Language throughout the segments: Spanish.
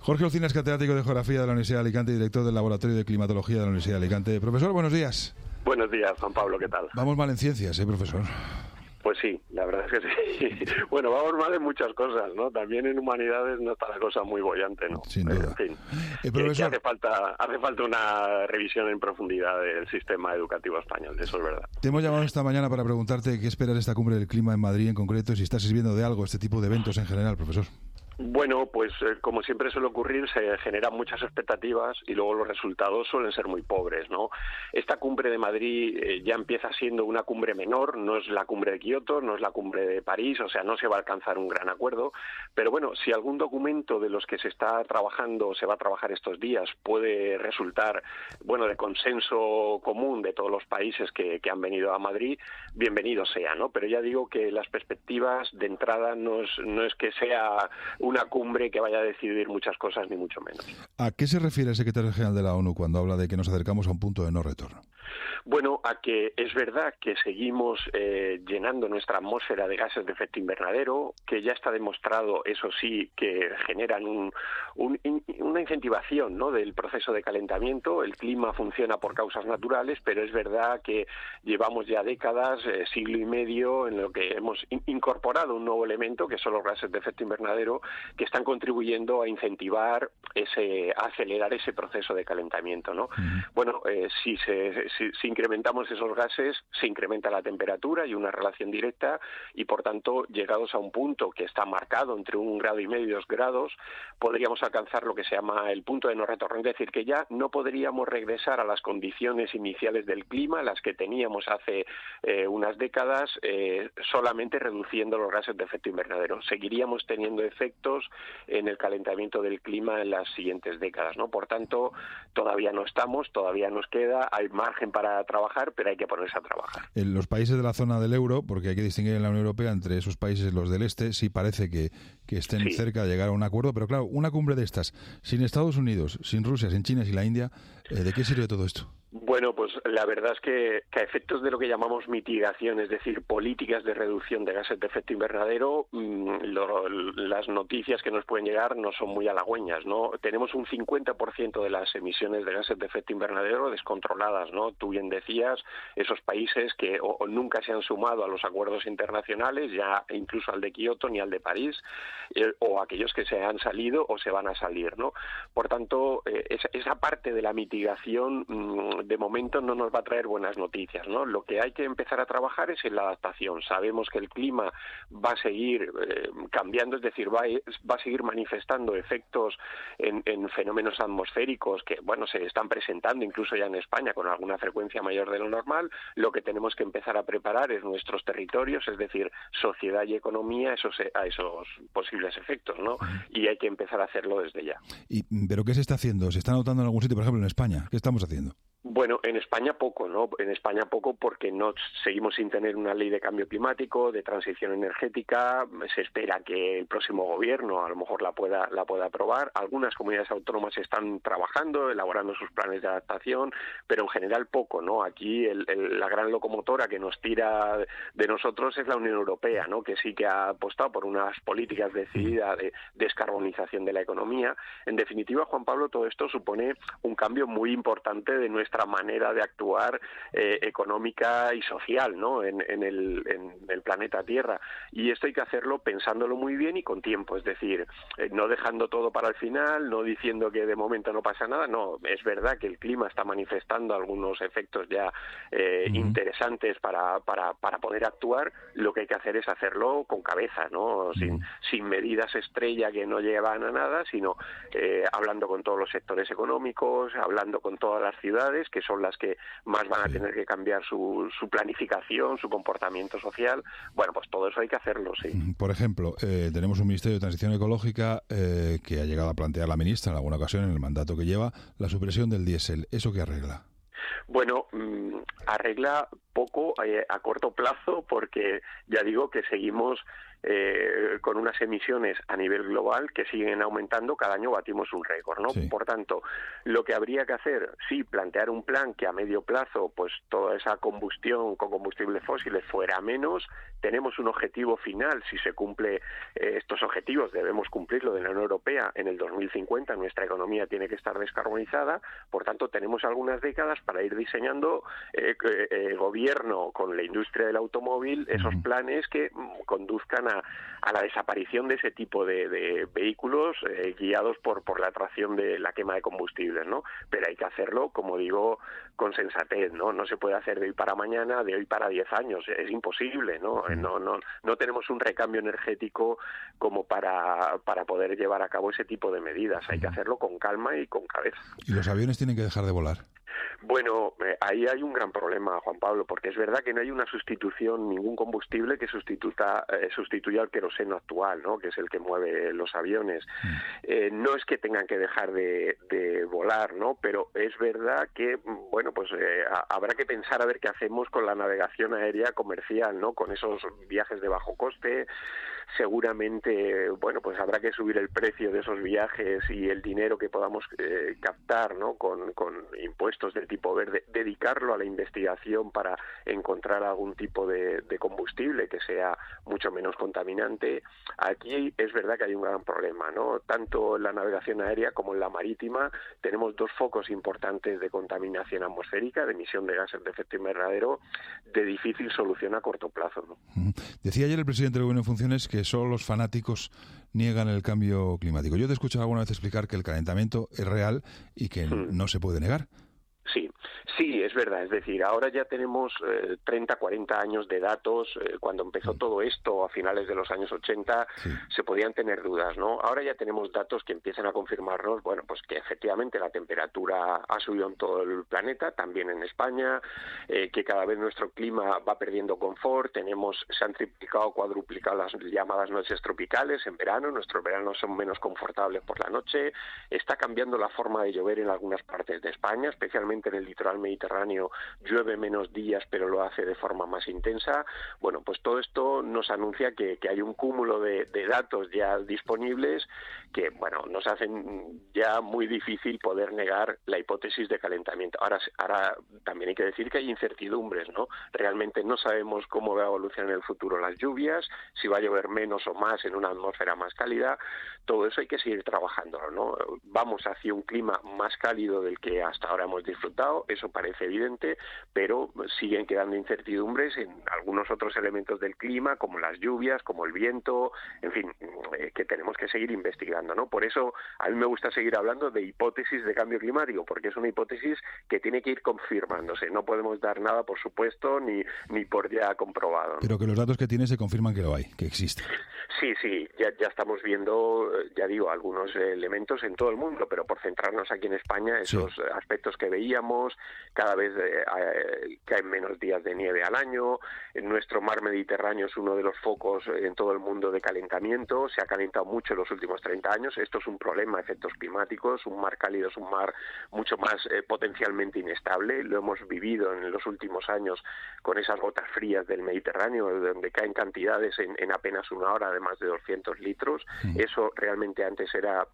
Jorge Olcina es catedrático de Geografía de la Universidad de Alicante y director del Laboratorio de Climatología de la Universidad de Alicante. Profesor, buenos días. Buenos días, Juan Pablo, ¿qué tal? Vamos mal en ciencias, profesor. Pues sí, la verdad es que sí. Bueno, vamos mal en muchas cosas, ¿no? También en humanidades no está la cosa muy bollante, ¿no? Sin duda. En fin, profesor... que hace falta una revisión en profundidad del sistema educativo español, eso es verdad. Te hemos llamado esta mañana para preguntarte qué esperas de esta cumbre del clima en Madrid en concreto, y si está sirviendo de algo este tipo de eventos en general, profesor. Bueno, pues como siempre suele ocurrir, se generan muchas expectativas y luego los resultados suelen ser muy pobres, ¿no? Esta cumbre de Madrid ya empieza siendo una cumbre menor, no es la cumbre de Kioto, no es la cumbre de París, o sea, no se va a alcanzar un gran acuerdo, pero bueno, si algún documento de los que se está trabajando, se va a trabajar estos días, puede resultar, bueno, de consenso común de todos los países que han venido a Madrid, bienvenido sea, ¿no? Pero ya digo que las perspectivas de entrada no es que sea una cumbre que vaya a decidir muchas cosas, ni mucho menos. ¿A qué se refiere el secretario general de la ONU cuando habla de que nos acercamos a un punto de no retorno? Bueno, a que es verdad que seguimos llenando nuestra atmósfera de gases de efecto invernadero, que ya está demostrado, eso sí, que generan una incentivación, ¿no?, del proceso de calentamiento. El clima funciona por causas naturales, pero es verdad que llevamos ya décadas, siglo y medio, en lo que hemos incorporado un nuevo elemento, que son los gases de efecto invernadero, que están contribuyendo a incentivar a acelerar ese proceso de calentamiento, ¿no? Bueno, si incrementamos esos gases, se incrementa la temperatura y una relación directa, y por tanto, llegados a un punto que está marcado entre 1,5 grados y 2 grados, podríamos alcanzar lo que se llama el punto de no retorno, es decir, que ya no podríamos regresar a las condiciones iniciales del clima, las que teníamos hace unas décadas, solamente reduciendo los gases de efecto invernadero. Seguiríamos teniendo efectos en el calentamiento del clima en las siguientes décadas, ¿no? Por tanto, todavía no estamos, todavía nos queda, hay margen para trabajar, pero hay que ponerse a trabajar. En los países de la zona del euro, porque hay que distinguir en la Unión Europea entre esos países, los del este, sí parece que estén cerca de llegar a un acuerdo, pero claro, una cumbre de estas, sin Estados Unidos, sin Rusia, sin China, sin la India, ¿de qué sirve todo esto? Bueno, pues la verdad es que a efectos de lo que llamamos mitigación, es decir, políticas de reducción de gases de efecto invernadero, las noticias que nos pueden llegar no son muy halagüeñas, ¿no? Tenemos un 50% de las emisiones de gases de efecto invernadero descontroladas, ¿no? Tú bien decías, esos países que o nunca se han sumado a los acuerdos internacionales, ya incluso al de Kioto ni al de París, o aquellos que se han salido o se van a salir, ¿no? Por tanto, esa parte de la mitigación de momento no nos va a traer buenas noticias, ¿no? Lo que hay que empezar a trabajar es en la adaptación. Sabemos que el clima va a seguir cambiando, es decir, va a seguir manifestando efectos en fenómenos atmosféricos que, bueno, se están presentando incluso ya en España con alguna frecuencia mayor de lo normal. Lo que tenemos que empezar a preparar es nuestros territorios, es decir, sociedad y economía a esos posibles efectos, ¿no? Y hay que empezar a hacerlo desde ya. ¿Pero qué se está haciendo? ¿Se está notando en algún sitio, por ejemplo, en España? ¿Qué estamos haciendo? Bueno, en España poco, ¿no? En España poco porque no seguimos sin tener una ley de cambio climático, de transición energética. Se espera que el próximo gobierno a lo mejor la pueda aprobar. Algunas comunidades autónomas están trabajando, elaborando sus planes de adaptación, pero en general poco, ¿no? Aquí la gran locomotora que nos tira de nosotros es la Unión Europea, ¿no? Que sí que ha apostado por unas políticas decididas de descarbonización de la economía. En definitiva, Juan Pablo, todo esto supone un cambio muy importante de nuestra manera de actuar económica y social, ¿no? en el planeta Tierra, y esto hay que hacerlo pensándolo muy bien y con tiempo, es decir, no dejando todo para el final, no diciendo que de momento no pasa nada. No, es verdad que el clima está manifestando algunos efectos ya interesantes para poder actuar. Lo que hay que hacer es hacerlo con cabeza, ¿no? Sin medidas estrella que no llevan a nada, sino hablando con todos los sectores económicos, hablando con todas las ciudades, que son las que más van a tener que cambiar su planificación, su comportamiento social. Bueno, pues todo eso hay que hacerlo, sí. Por ejemplo, tenemos un Ministerio de Transición Ecológica que ha llegado a plantear la ministra en alguna ocasión, en el mandato que lleva, la supresión del diésel. ¿Eso qué arregla? Bueno, arregla poco a corto plazo, porque ya digo que seguimos con unas emisiones a nivel global que siguen aumentando, cada año batimos un récord, ¿no? Sí. Por tanto, lo que habría que hacer, sí, plantear un plan que a medio plazo, pues toda esa combustión con combustibles fósiles fuera menos. Tenemos un objetivo final, si se cumple estos objetivos, debemos cumplirlo de la Unión Europea en el 2050, nuestra economía tiene que estar descarbonizada, por tanto tenemos algunas décadas para ir diseñando el gobierno con la industria del automóvil esos planes que conduzcan a la desaparición de ese tipo de vehículos guiados por la atracción de la quema de combustibles, ¿no? Pero hay que hacerlo, como digo, con sensatez, ¿no? No se puede hacer de hoy para mañana, de hoy para 10 años, es imposible, ¿no? No tenemos un recambio energético como para poder llevar a cabo ese tipo de medidas, hay que hacerlo con calma y con cabeza. ¿Y los aviones tienen que dejar de volar? Bueno, ahí hay un gran problema, Juan Pablo, porque es verdad que no hay una sustitución, ningún combustible que sustituya al queroseno actual, ¿no? Que es el que mueve los aviones. No es que tengan que dejar de volar, ¿no? Pero es verdad que, bueno, pues habrá que pensar a ver qué hacemos con la navegación aérea comercial, ¿no? Con esos viajes de bajo coste. Seguramente, bueno, pues habrá que subir el precio de esos viajes y el dinero que podamos captar, ¿no? Con impuestos de tipo verde, dedicarlo a la investigación para encontrar algún tipo de combustible que sea mucho menos contaminante. Aquí es verdad que hay un gran problema, ¿no? Tanto en la navegación aérea como en la marítima tenemos dos focos importantes de contaminación atmosférica, de emisión de gases de efecto invernadero, de difícil solución a corto plazo, ¿no? Decía ayer el presidente del Gobierno en funciones que solo los fanáticos niegan el cambio climático. Yo te he escuchado alguna vez explicar que el calentamiento es real y que no se puede negar. Sí, es verdad. Es decir, ahora ya tenemos 30, 40 años de datos. Cuando empezó todo esto a finales de los años 80 se podían tener dudas, ¿no? Ahora ya tenemos datos que empiezan a confirmarnos, bueno, pues que efectivamente la temperatura ha subido en todo el planeta, también en España, que cada vez nuestro clima va perdiendo confort. Se han triplicado, cuadruplicado las llamadas noches tropicales en verano. Nuestros veranos son menos confortables por la noche. Está cambiando la forma de llover en algunas partes de España, especialmente en el litoral mediterráneo llueve menos días, pero lo hace de forma más intensa. Bueno, pues todo esto nos anuncia que hay un cúmulo de datos ya disponibles que, bueno, nos hacen ya muy difícil poder negar la hipótesis de calentamiento. Ahora también hay que decir que hay incertidumbres, ¿no? Realmente no sabemos cómo va a evolucionar en el futuro las lluvias, si va a llover menos o más en una atmósfera más cálida. Todo eso hay que seguir trabajándolo, ¿no? Vamos hacia un clima más cálido del que hasta ahora hemos disfrutado, eso parece evidente, pero siguen quedando incertidumbres en algunos otros elementos del clima, como las lluvias, como el viento, en fin, que tenemos que seguir investigando, ¿no? Por eso a mí me gusta seguir hablando de hipótesis de cambio climático, porque es una hipótesis que tiene que ir confirmándose. No podemos dar nada por supuesto ni por ya comprobado, ¿no? Pero que los datos que tiene se confirman que lo hay, que existe. Sí, ya estamos viendo, ya digo, algunos elementos en todo el mundo, pero por centrarnos aquí en España, esos aspectos que veíamos, cada vez caen menos días de nieve al año, nuestro mar Mediterráneo es uno de los focos en todo el mundo de calentamiento, se ha calentado mucho en los últimos 30 años, esto es un problema, efectos climáticos, un mar cálido es un mar mucho más potencialmente inestable, lo hemos vivido en los últimos años con esas gotas frías del Mediterráneo, donde caen cantidades en apenas una hora de más de 200 litros, eso realmente antes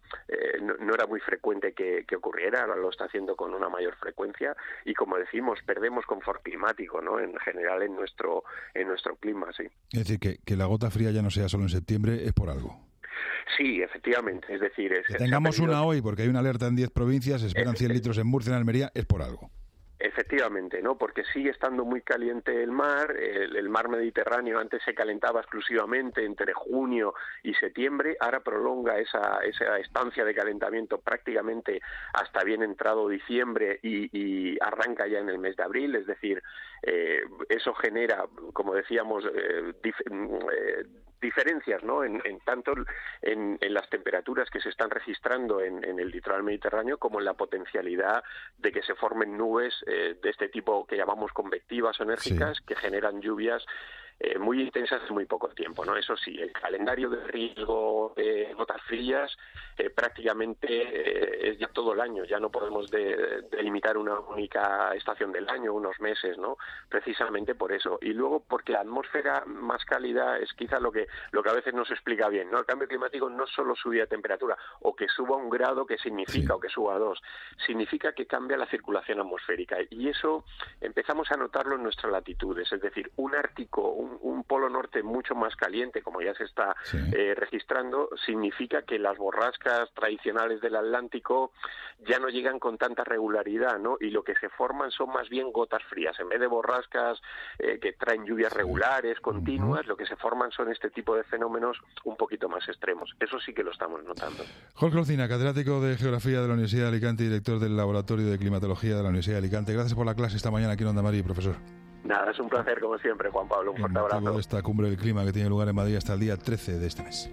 no era muy frecuente que ocurriera, ahora lo está haciendo con una mayor frecuencia y, como decimos, perdemos confort climático, ¿no? En general en nuestro clima, sí. Es decir, que la gota fría ya no sea solo en septiembre, es por algo. Sí, efectivamente, es decir... Que tengamos una hoy, porque hay una alerta en 10 provincias, esperan 100 litros en Murcia, en Almería, es por algo. Efectivamente, ¿no? Porque sigue estando muy caliente el mar mar Mediterráneo antes se calentaba exclusivamente entre junio y septiembre, ahora prolonga esa estancia de calentamiento prácticamente hasta bien entrado diciembre y arranca ya en el mes de abril, es decir, eso genera, como decíamos, diferencias, ¿no? En tanto en las temperaturas que se están registrando en el litoral mediterráneo como en la potencialidad de que se formen nubes de este tipo que llamamos convectivas o enérgicas, que generan lluvias muy intensas en muy poco tiempo, ¿no? Eso sí, el calendario de riesgo de gotas frías prácticamente es ya todo el año, ya no podemos delimitar una única estación del año, unos meses, ¿no? Precisamente por eso. Y luego porque la atmósfera más cálida es quizá lo que a veces no se explica bien, ¿no? El cambio climático no solo subir de temperatura, o que suba 1 grado, que significa, o que suba 2, significa que cambia la circulación atmosférica. Y eso empezamos a notarlo en nuestras latitudes, es decir, un Ártico, un polo norte mucho más caliente, como ya se está registrando, significa que las borrascas tradicionales del Atlántico ya no llegan con tanta regularidad, ¿no? Y lo que se forman son más bien gotas frías. En vez de borrascas que traen lluvias regulares, continuas, lo que se forman son este tipo de fenómenos un poquito más extremos. Eso sí que lo estamos notando. Jorge Olcina, catedrático de Geografía de la Universidad de Alicante y director del Laboratorio de Climatología de la Universidad de Alicante. Gracias por la clase esta mañana aquí en Onda Madrid, profesor. Nada, es un placer como siempre, Juan Pablo. Un fuerte abrazo. De esta cumbre del clima que tiene lugar en Madrid hasta el día 13 de este mes.